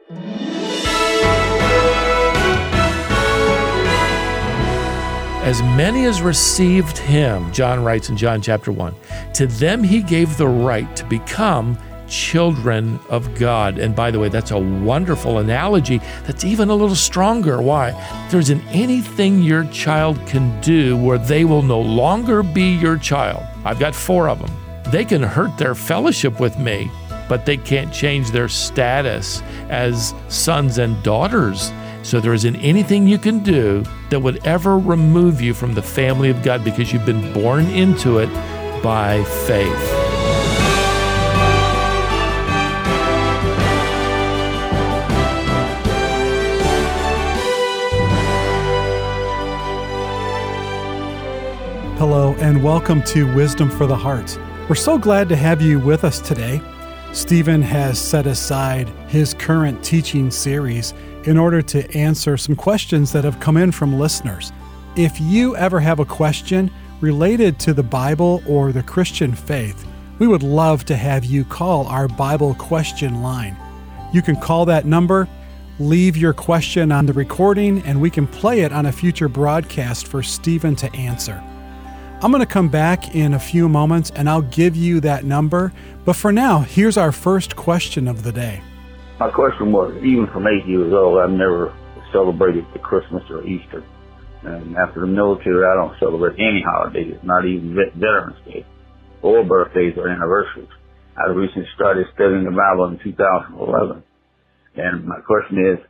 As many as received him, John writes in John chapter 1, to them he gave the right to become children of God. And by the way, that's a wonderful analogy that's even a little stronger. Why? There isn't anything your child can do where they will no longer be your child. I've got 4 of them. They can hurt their fellowship with me, but they can't change their status as sons and daughters. So there isn't anything you can do that would ever remove you from the family of God because you've been born into it by faith. Hello, and welcome to Wisdom for the Heart. We're so glad to have you with us today. Stephen has set aside his current teaching series in order to answer some questions that have come in from listeners. If you ever have a question related to the Bible or the Christian faith, we would love to have you call our Bible question line. You can call that number, leave your question on the recording, and we can play it on a future broadcast for Stephen to answer. I'm going to come back in a few moments and I'll give you that number. But for now, here's our first question of the day. My question was, even from 8 years old, I've never celebrated the Christmas or Easter. And after the military, I don't celebrate any holidays, not even Veterans Day, or birthdays or anniversaries. I recently started studying the Bible in 2011. And my question is,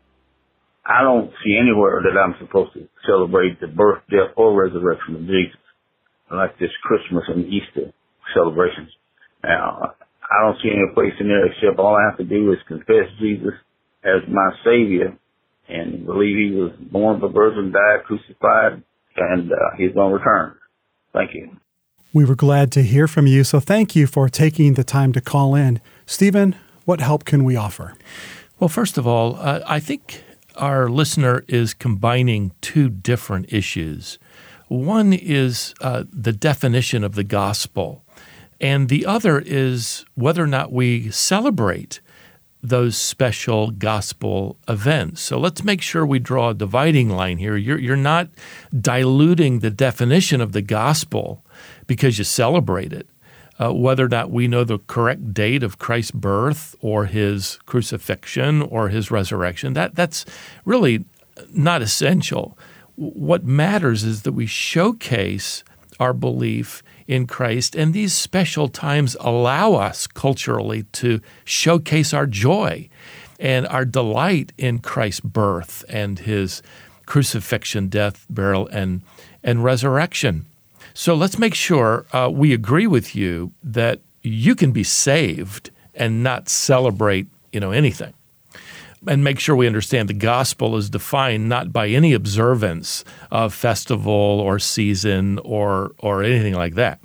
I don't see anywhere that I'm supposed to celebrate the birth, death, or resurrection of Jesus, like this Christmas and Easter celebrations. Now, I don't see any place in there except all I have to do is confess Jesus as my Savior and believe he was born of a virgin, died, crucified, and he's going to return. Thank you. We were glad to hear from you, so thank you for taking the time to call in. Stephen, what help can we offer? Well, first of all, I think our listener is combining 2 different issues. One is the definition of the gospel, and the other is whether or not we celebrate those special gospel events. So let's make sure we draw a dividing line here. You're not diluting the definition of the gospel because you celebrate it. Whether or not we know the correct date of Christ's birth or his crucifixion or his resurrection, that's really not essential. What matters is that we showcase our belief in Christ, and these special times allow us culturally to showcase our joy and our delight in Christ's birth and his crucifixion, death, burial, and resurrection. So let's make sure we agree with you that you can be saved and not celebrate, anything. And make sure we understand the gospel is defined not by any observance of festival or season or anything like that.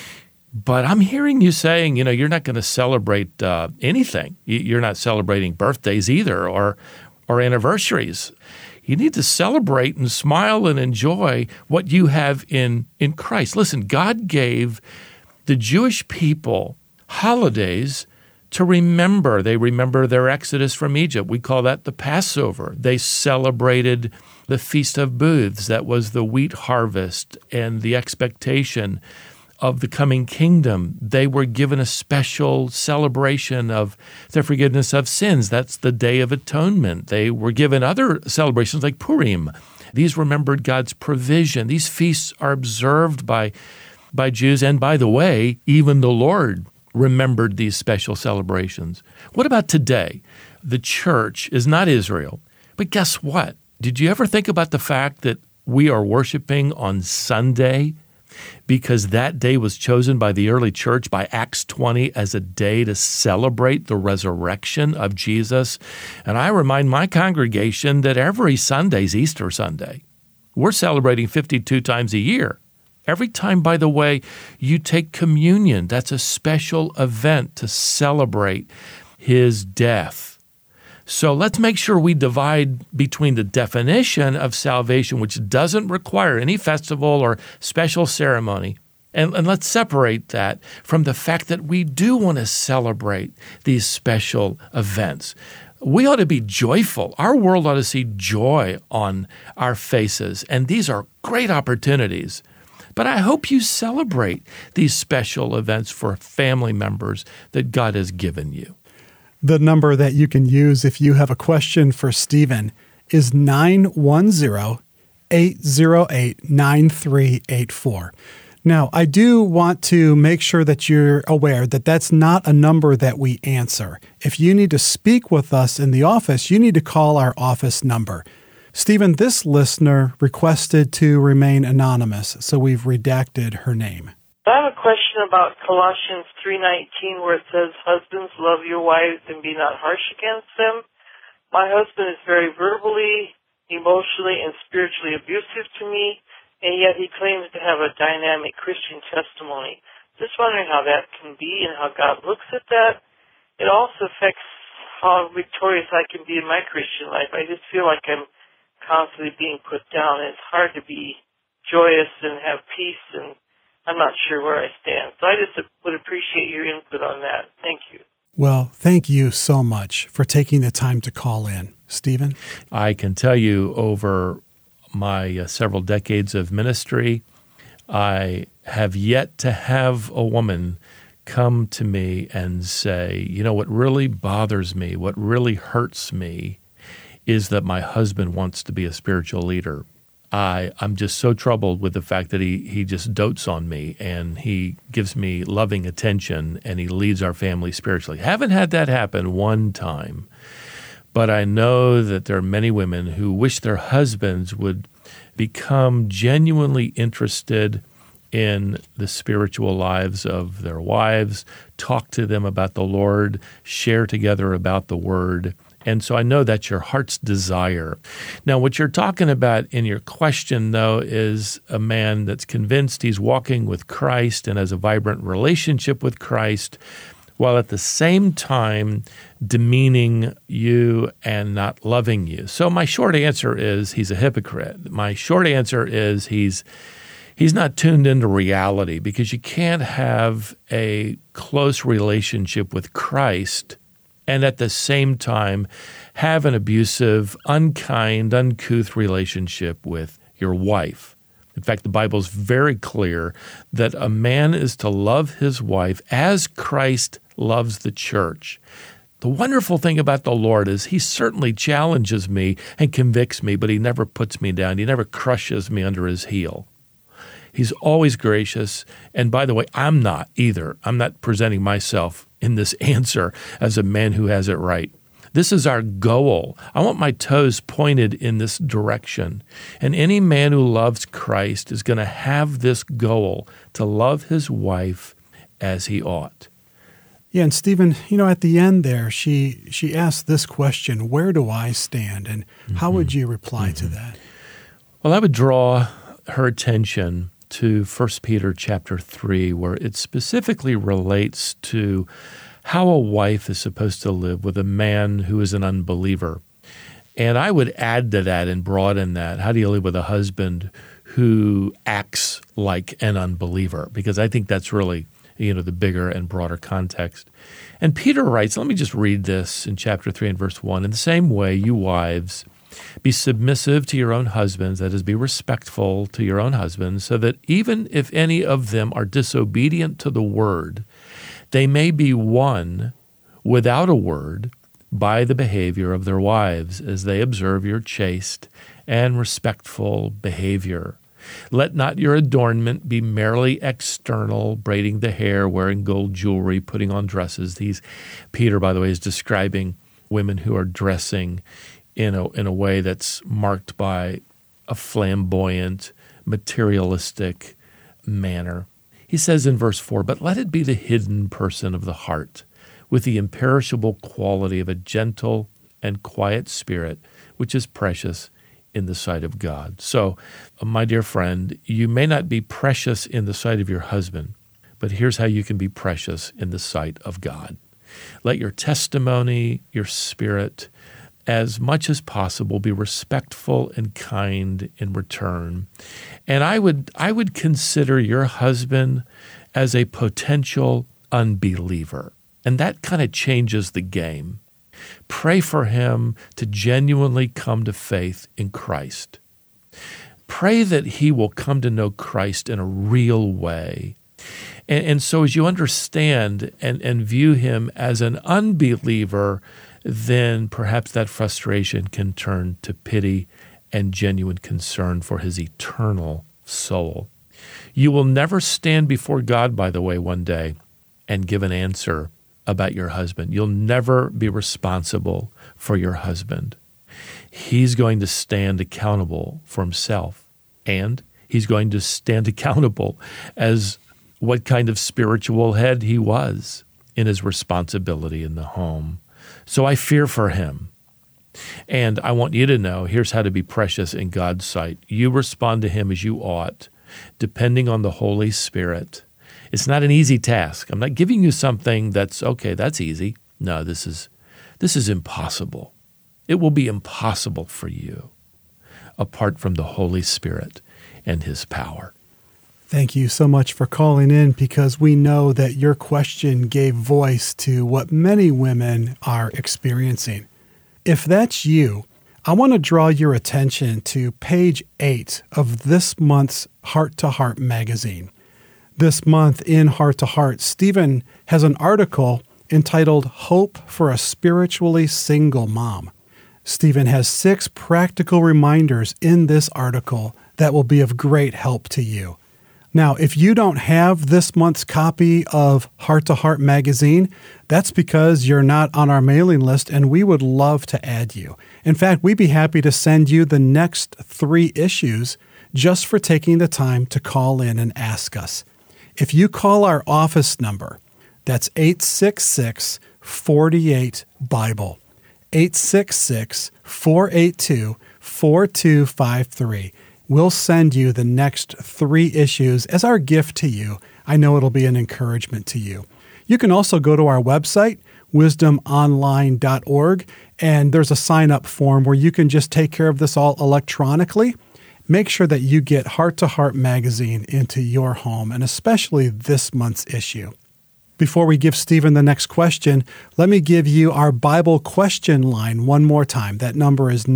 But I'm hearing you saying, you're not going to celebrate anything. You're not celebrating birthdays either or anniversaries. You need to celebrate and smile and enjoy what you have in Christ. Listen, God gave the Jewish people holidays to remember. They remember their exodus from Egypt. We call that the Passover. They celebrated the Feast of Booths. That was the wheat harvest and the expectation of the coming kingdom. They were given a special celebration of the forgiveness of sins. That's the Day of Atonement. They were given other celebrations like Purim. These remembered God's provision. These feasts are observed by Jews. And by the way, even the Lord remembered these special celebrations. What about today? The church is not Israel. But guess what? Did you ever think about the fact that we are worshiping on Sunday because that day was chosen by the early church by Acts 20 as a day to celebrate the resurrection of Jesus? And I remind my congregation that every Sunday is Easter Sunday. We're celebrating 52 times a year. Every time, by the way, you take communion, that's a special event to celebrate his death. So let's make sure we divide between the definition of salvation, which doesn't require any festival or special ceremony, and let's separate that from the fact that we do want to celebrate these special events. we ought to be joyful. Our world ought to see joy on our faces, and these are great opportunities. But I hope you celebrate these special events for family members that God has given you. The number that you can use if you have a question for Stephen is 910-808-9384. Now, I do want to make sure that you're aware that that's not a number that we answer. If you need to speak with us in the office, you need to call our office number. Stephen, this listener requested to remain anonymous, so we've redacted her name. I have a question about Colossians 3:19, where it says, "Husbands, love your wives and be not harsh against them." My husband is very verbally, emotionally, and spiritually abusive to me, and yet he claims to have a dynamic Christian testimony. Just wondering how that can be and how God looks at that. It also affects how victorious I can be in my Christian life. I just feel like I'm constantly being put down, and it's hard to be joyous and have peace, and I'm not sure where I stand. So I just would appreciate your input on that. Thank you. Well, thank you so much for taking the time to call in. Stephen? I can tell you over my several decades of ministry, I have yet to have a woman come to me and say, you know, what really bothers me, what really hurts me is that my husband wants to be a spiritual leader. I'm just so troubled with the fact that he just dotes on me and he gives me loving attention and he leads our family spiritually. Haven't had that happen one time, but I know that there are many women who wish their husbands would become genuinely interested in the spiritual lives of their wives, talk to them about the Lord, share together about the Word. And so I know that's your heart's desire. Now, what you're talking about in your question, though, is a man that's convinced he's walking with Christ and has a vibrant relationship with Christ, while at the same time demeaning you and not loving you. So my short answer is he's a hypocrite. My short answer is he's not tuned into reality, because you can't have a close relationship with Christ and at the same time have an abusive, unkind, uncouth relationship with your wife. In fact, the Bible's very clear that a man is to love his wife as Christ loves the church. The wonderful thing about the Lord is he certainly challenges me and convicts me, but he never puts me down. He never crushes me under his heel. He's always gracious. And by the way, I'm not either. I'm not presenting myself in this answer as a man who has it right. This is our goal. I want my toes pointed in this direction. And any man who loves Christ is going to have this goal to love his wife as he ought. Yeah, and Stephen, at the end there, she asked this question, where do I stand? And how would you reply to that? Well, I would draw her attention to 1 Peter chapter 3, where it specifically relates to how a wife is supposed to live with a man who is an unbeliever. And I would add to that and broaden that. How do you live with a husband who acts like an unbeliever? Because I think that's really, the bigger and broader context. And Peter writes, let me just read this in chapter 3 and verse 1. In the same way, you wives, be submissive to your own husbands, that is, be respectful to your own husbands, so that even if any of them are disobedient to the word, they may be won without a word by the behavior of their wives, as they observe your chaste and respectful behavior. Let not your adornment be merely external, braiding the hair, wearing gold jewelry, putting on dresses. Peter, by the way, is describing women who are dressing in a way that's marked by a flamboyant, materialistic manner. He says in verse 4, but let it be the hidden person of the heart, with the imperishable quality of a gentle and quiet spirit, which is precious in the sight of God. So, my dear friend, you may not be precious in the sight of your husband, but here's how you can be precious in the sight of God. Let your testimony, your spirit, as much as possible, be respectful and kind in return. And I would consider your husband as a potential unbeliever. And that kind of changes the game. Pray for him to genuinely come to faith in Christ. Pray that he will come to know Christ in a real way. And so as you understand and view him as an unbeliever, then perhaps that frustration can turn to pity and genuine concern for his eternal soul. You will never stand before God, by the way, one day and give an answer about your husband. You'll never be responsible for your husband. He's going to stand accountable for himself, and he's going to stand accountable as what kind of spiritual head he was in his responsibility in the home. So I fear for him. And I want you to know, here's how to be precious in God's sight. You respond to him as you ought, depending on the Holy Spirit. It's not an easy task. I'm not giving you something that's, okay, that's easy. No, this is impossible. It will be impossible for you apart from the Holy Spirit and his power. Thank you so much for calling in, because we know that your question gave voice to what many women are experiencing. If that's you, I want to draw your attention to page 8 of this month's Heart to Heart magazine. This month in Heart to Heart, Stephen has an article entitled Hope for a Spiritually Single Mom. Stephen has 6 practical reminders in this article that will be of great help to you. Now, if you don't have this month's copy of Heart to Heart magazine, that's because you're not on our mailing list, and we would love to add you. In fact, we'd be happy to send you the next 3 issues just for taking the time to call in and ask us. If you call our office number, that's 866-48-BIBLE, 866-482-4253. We'll send you the next 3 issues as our gift to you. I know it'll be an encouragement to you. You can also go to our website, wisdomonline.org, and there's a sign-up form where you can just take care of this all electronically. Make sure that you get Heart to Heart magazine into your home, and especially this month's issue. Before we give Stephen the next question, let me give you our Bible question line one more time. That number is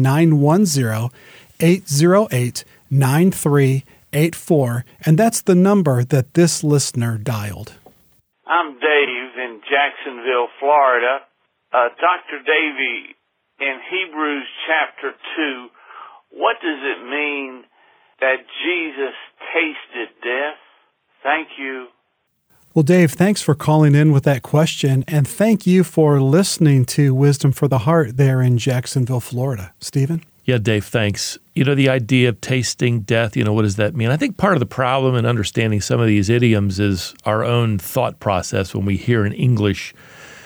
910-808-9384, and that's the number that this listener dialed. I'm Dave in Jacksonville, Florida. Dr. Davey, in Hebrews chapter 2, what does it mean that Jesus tasted death? Thank you. Well, Dave, thanks for calling in with that question, and thank you for listening to Wisdom for the Heart there in Jacksonville, Florida. Stephen? Yeah, Dave, thanks. The idea of tasting death, what does that mean? I think part of the problem in understanding some of these idioms is our own thought process when we hear an English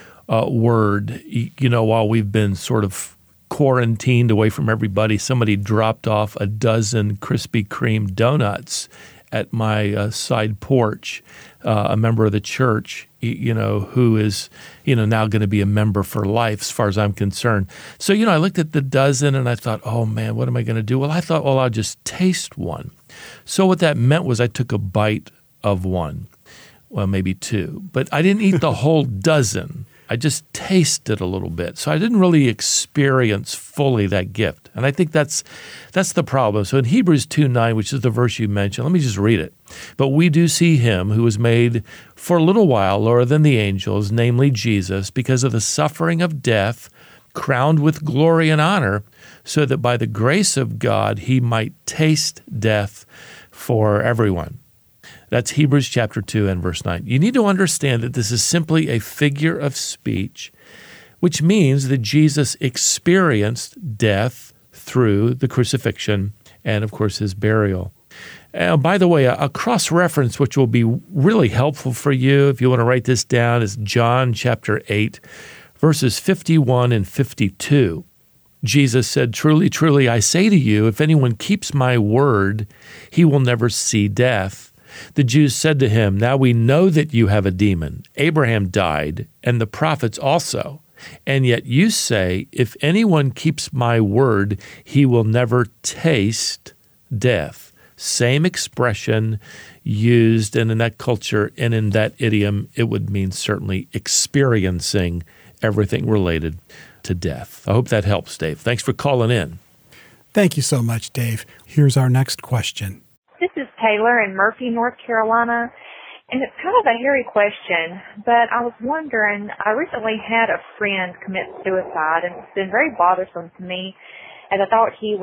word. While we've been sort of quarantined away from everybody, somebody dropped off a dozen Krispy Kreme donuts at my side porch, a member of the church, who is, now going to be a member for life as far as I'm concerned. So, I looked at the dozen and I thought, oh man, what am I going to do? Well, I thought, I'll just taste one. So what that meant was I took a bite of one, well, maybe 2, but I didn't eat the whole dozen. I just tasted a little bit. So I didn't really experience fully that gift. And I think that's the problem. So in Hebrews 2:9, which is the verse you mentioned, let me just read it. But we do see him who was made for a little while lower than the angels, namely Jesus, because of the suffering of death, crowned with glory and honor, so that by the grace of God he might taste death for everyone. That's Hebrews chapter 2 and verse 9. You need to understand that this is simply a figure of speech, which means that Jesus experienced death through the crucifixion and, of course, his burial. By the way, a cross-reference which will be really helpful for you if you want to write this down is John chapter 8, verses 51 and 52. Jesus said, "Truly, truly, I say to you, if anyone keeps my word, he will never see death." The Jews said to him, "Now we know that you have a demon. Abraham died, and the prophets also. And yet you say, if anyone keeps my word, he will never taste death." Same expression used, and in that culture and in that idiom, it would mean certainly experiencing everything related to death. I hope that helps, Dave. Thanks for calling in. Thank you so much, Dave. Here's our next question. This is Taylor in Murphy, North Carolina, and it's kind of a hairy question, but I was wondering, I recently had a friend commit suicide, and it's been very bothersome to me, as I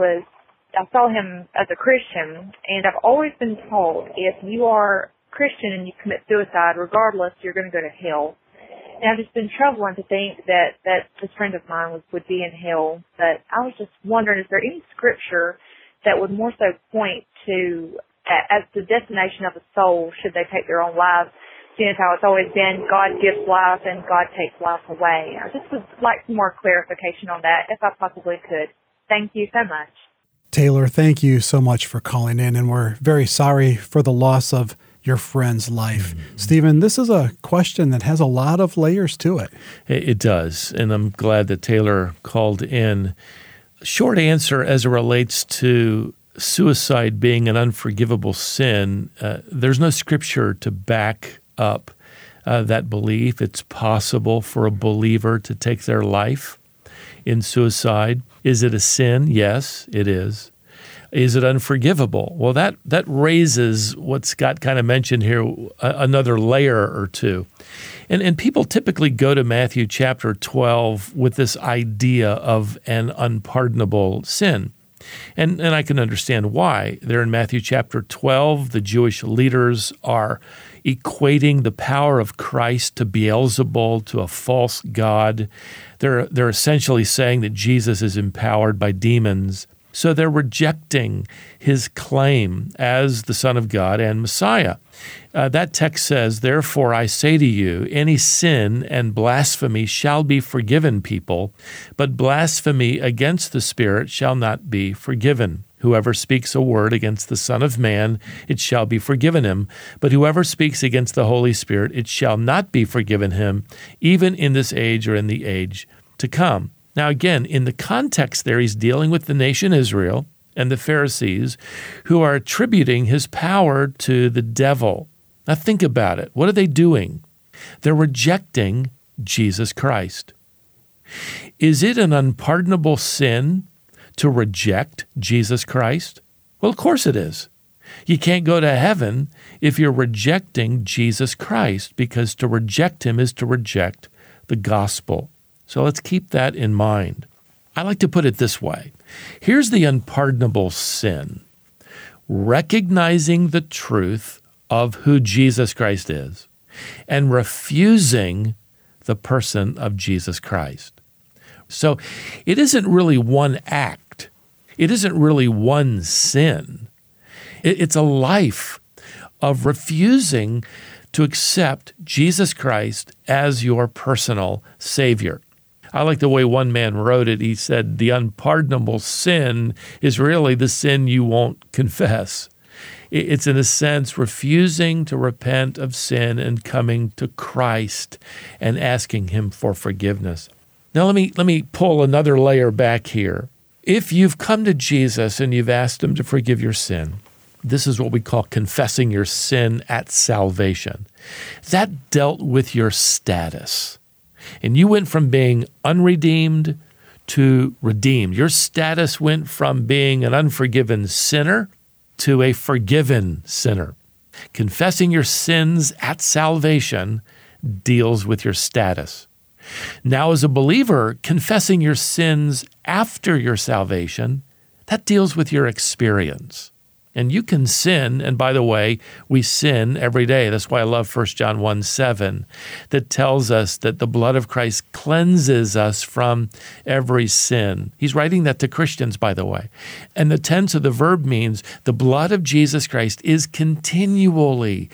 saw him as a Christian, and I've always been told if you are Christian and you commit suicide, regardless, you're going to go to hell. And I've just been troubling to think that this friend of mine would be in hell. But I was just wondering, is there any scripture that would more so point to, as the destination of a soul, should they take their own lives, seeing as how it's always been God gives life and God takes life away? I just would like some more clarification on that, if I possibly could. Thank you so much. Taylor, thank you so much for calling in, and we're very sorry for the loss of your friend's life. Mm-hmm. Stephen, this is a question that has a lot of layers to it. It does, and I'm glad that Taylor called in. Short answer as it relates to suicide being an unforgivable sin, there's no scripture to back up that belief. It's possible for a believer to take their life in suicide. Is it a sin? Yes, it is. Is it unforgivable? Well, that raises what Scott kind of mentioned here, another layer or two. And people typically go to Matthew chapter 12 with this idea of an unpardonable sin. And I can understand why. There in Matthew chapter 12, the Jewish leaders are equating the power of Christ to Beelzebul, to a false god. They're essentially saying that Jesus is empowered by demons. So they're rejecting his claim as the Son of God and Messiah. That text says, "Therefore I say to you, any sin and blasphemy shall be forgiven people, but blasphemy against the Spirit shall not be forgiven. Whoever speaks a word against the Son of Man, it shall be forgiven him. But whoever speaks against the Holy Spirit, it shall not be forgiven him, even in this age or in the age to come." Now, again, in the context there, he's dealing with the nation Israel and the Pharisees who are attributing his power to the devil. Now, think about it. What are they doing? They're rejecting Jesus Christ. Is it an unpardonable sin to reject Jesus Christ? Well, of course it is. You can't go to heaven if you're rejecting Jesus Christ, because to reject him is to reject the gospel. So let's keep that in mind. I like to put it this way. Here's the unpardonable sin: recognizing the truth of who Jesus Christ is and refusing the person of Jesus Christ. So it isn't really one act. It isn't really one sin. It's a life of refusing to accept Jesus Christ as your personal Savior. I like the way one man wrote it. He said, the unpardonable sin is really the sin you won't confess. It's, in a sense, refusing to repent of sin and coming to Christ and asking him for forgiveness. Now, let me pull another layer back here. If you've come to Jesus and you've asked him to forgive your sin, this is what we call confessing your sin at salvation. That dealt with your status. And you went from being unredeemed to redeemed. Your status went from being an unforgiven sinner to a forgiven sinner. Confessing your sins at salvation deals with your status. Now, as a believer, confessing your sins after your salvation, that deals with your experience. And you can sin, and by the way, we sin every day. That's why I love 1 John 1:7, that tells us that the blood of Christ cleanses us from every sin. He's writing that to Christians, by the way. And the tense of the verb means the blood of Jesus Christ is continuously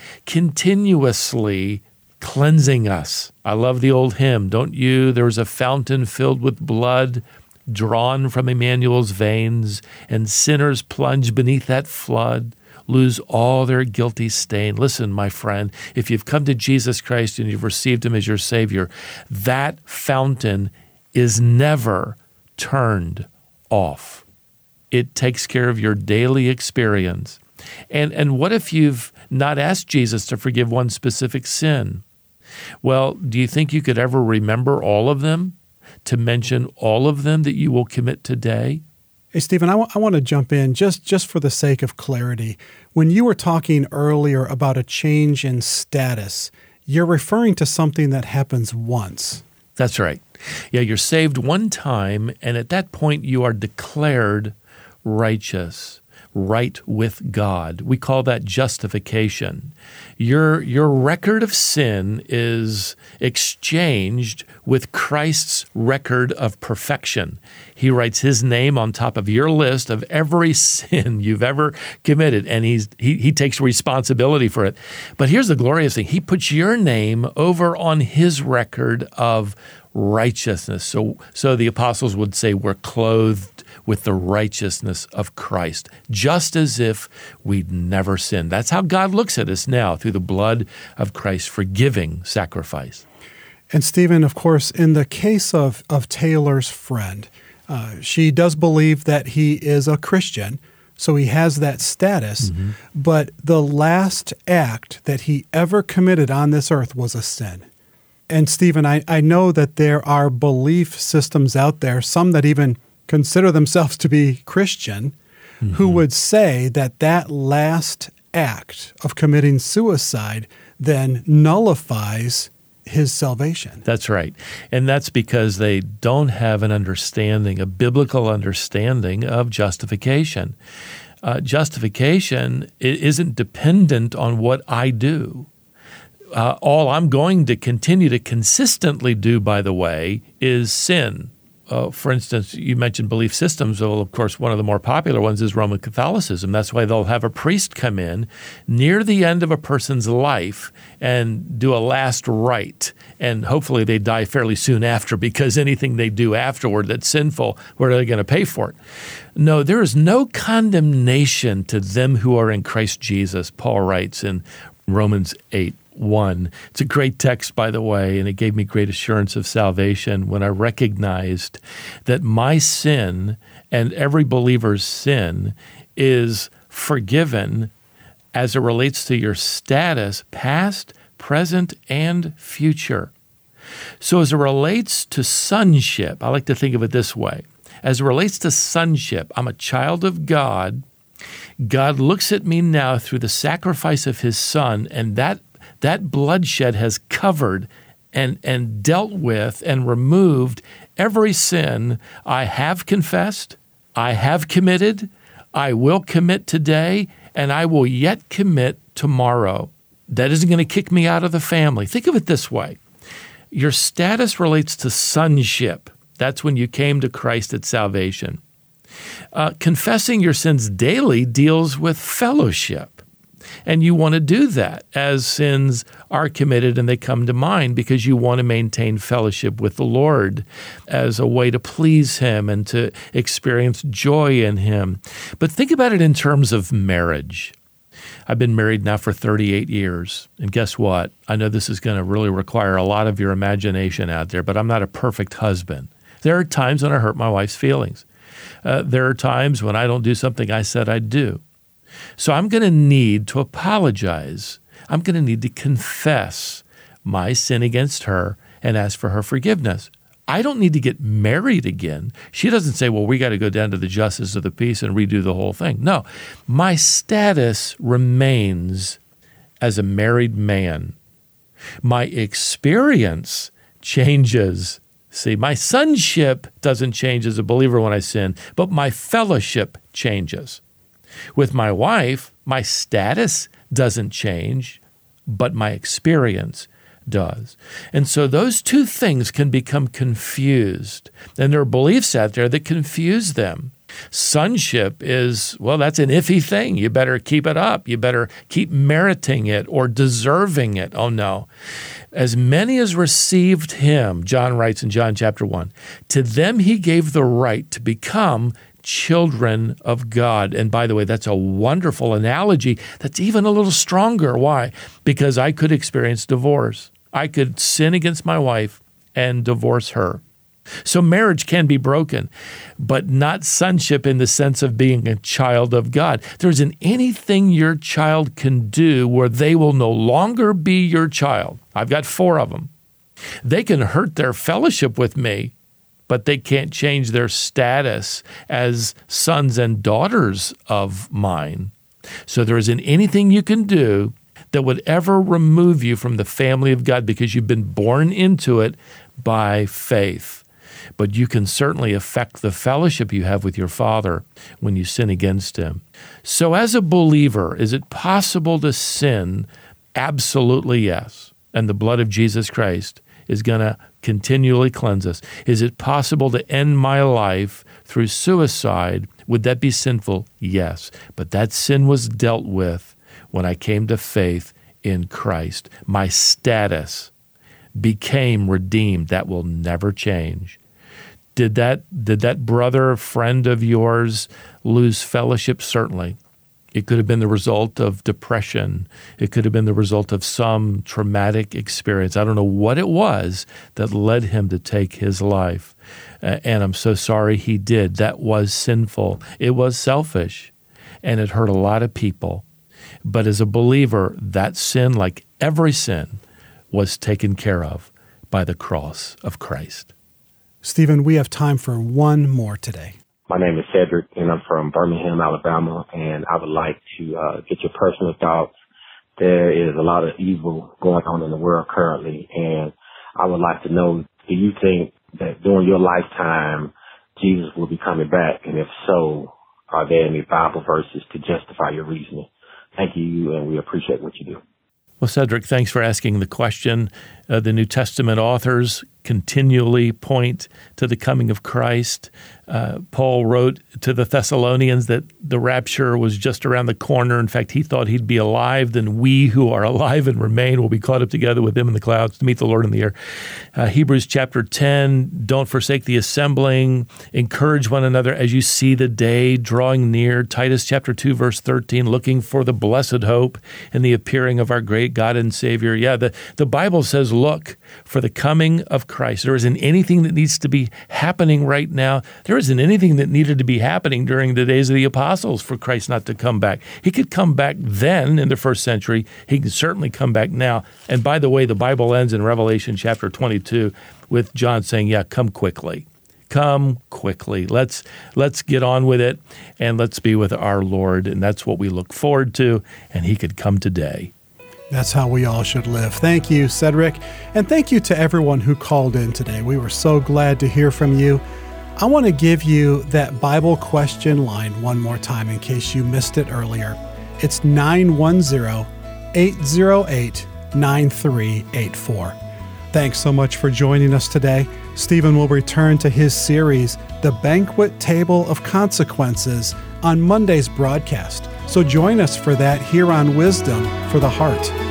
cleansing us. I love the old hymn, don't you? There was a fountain filled with blood drawn from Emmanuel's veins, and sinners plunge beneath that flood, lose all their guilty stain. Listen, my friend, if you've come to Jesus Christ and you've received him as your Savior, that fountain is never turned off. It takes care of your daily experience. And what if you've not asked Jesus to forgive one specific sin? Well, do you think you could ever remember all of them? to mention all of them that you will commit today? Hey, Stephen, I want to jump in just for the sake of clarity. When you were talking earlier about a change in status, you're referring to something that happens once. That's right. Yeah, you're saved one time, and at that point you are declared righteous, right with God. We call that justification. Your record of sin is exchanged with Christ's record of perfection. He writes his name on top of your list of every sin you've ever committed, and he takes responsibility for it. But here's the glorious thing. He puts your name over on his record of righteousness. So the apostles would say we're clothed with the righteousness of Christ, just as if we'd never sinned. That's how God looks at us now, through the blood of Christ's forgiving sacrifice. And Stephen, of course, in the case of Taylor's friend, she does believe that he is a Christian, so he has that status, but the last act that he ever committed on this earth was a sin. And Stephen, I know that there are belief systems out there, some that even consider themselves to be Christian, who would say that that last act of committing suicide then nullifies his salvation. That's right. And that's because they don't have an understanding, a biblical understanding of justification. Justification isn't dependent on what I do. All I'm going to continue to consistently do, by the way, is sin. For instance, you mentioned belief systems. Well, of course, one of the more popular ones is Roman Catholicism. That's why they'll have a priest come in near the end of a person's life and do a last rite. And hopefully they die fairly soon after, because anything they do afterward that's sinful, where are they going to pay for it? No, there is no condemnation to them who are in Christ Jesus, Paul writes in Romans 8:1. It's a great text, by the way, and it gave me great assurance of salvation when I recognized that my sin and every believer's sin is forgiven as it relates to your status, past, present, and future. So as it relates to sonship, I like to think of it this way. As it relates to sonship, I'm a child of God. God looks at me now through the sacrifice of his Son, and that bloodshed has covered and dealt with and removed every sin I have confessed, I have committed, I will commit today, and I will yet commit tomorrow. That isn't going to kick me out of the family. Think of it this way. Your status relates to sonship. That's when you came to Christ at salvation. Confessing your sins daily deals with fellowship. And you want to do that as sins are committed and they come to mind, because you want to maintain fellowship with the Lord as a way to please him and to experience joy in him. But think about it in terms of marriage. I've been married now for 38 years. And guess what? I know this is going to really require a lot of your imagination out there, but I'm not a perfect husband. There are times when I hurt my wife's feelings. There are times when I don't do something I said I'd do. So I'm going to need to apologize. I'm going to need to confess my sin against her and ask for her forgiveness. I don't need to get married again. She doesn't say, well, we got to go down to the justice of the peace and redo the whole thing. No, my status remains as a married man. My experience changes. See, my sonship doesn't change as a believer when I sin, but my fellowship changes. With my wife, my status doesn't change, but my experience does. And so those two things can become confused. And there are beliefs out there that confuse them. Sonship is, well, that's an iffy thing. You better keep it up. You better keep meriting it or deserving it. Oh, no. As many as received him, John writes in John chapter 1, to them he gave the right to become children of God. And by the way, that's a wonderful analogy that's even a little stronger. Why? Because I could experience divorce. I could sin against my wife and divorce her. So marriage can be broken, but not sonship in the sense of being a child of God. There isn't anything your child can do where they will no longer be your child. I've got 4 of them. They can hurt their fellowship with me, but they can't change their status as sons and daughters of mine. So there isn't anything you can do that would ever remove you from the family of God because you've been born into it by faith. But you can certainly affect the fellowship you have with your Father when you sin against Him. So as a believer, is it possible to sin? Absolutely yes. And the blood of Jesus Christ is going to continually cleanse us. Is it possible to end my life through suicide? Would that be sinful? Yes. But that sin was dealt with when I came to faith in Christ. My status became redeemed. That will never change. Did that brother, friend of yours, lose fellowship? Certainly. It could have been the result of depression. It could have been the result of some traumatic experience. I don't know what it was that led him to take his life. And I'm so sorry he did. That was sinful. It was selfish. And it hurt a lot of people. But as a believer, that sin, like every sin, was taken care of by the cross of Christ. Stephen, we have time for one more today. My name is Cedric, and I'm from Birmingham, Alabama, and I would like to get your personal thoughts. There is a lot of evil going on in the world currently, and I would like to know, do you think that during your lifetime, Jesus will be coming back? And if so, are there any Bible verses to justify your reasoning? Thank you, and we appreciate what you do. Well, Cedric, thanks for asking the question. The New Testament authors continually point to the coming of Christ. Paul wrote to the Thessalonians that the rapture was just around the corner. In fact, he thought he'd be alive. Then we who are alive and remain will be caught up together with him in the clouds to meet the Lord in the air. Hebrews chapter 10, don't forsake the assembling. Encourage one another as you see the day drawing near. Titus chapter 2, verse 13, looking for the blessed hope and the appearing of our great God and Savior. Yeah, the Bible says, look for the coming of Christ. There isn't anything that needs to be happening right now. There isn't anything that needed to be happening during the days of the apostles for Christ not to come back. He could come back then in the first century. He can certainly come back now. And by the way, the Bible ends in Revelation chapter 22 with John saying, yeah, come quickly. Come quickly. Let's get on with it, and let's be with our Lord. And that's what we look forward to, and He could come today. That's how we all should live. Thank you, Cedric. And thank you to everyone who called in today. We were so glad to hear from you. I want to give you that Bible question line one more time in case you missed it earlier. It's 910-808-9384. Thanks so much for joining us today. Stephen will return to his series, The Banquet Table of Consequences, on Monday's broadcast. So join us for that here on Wisdom for the Heart.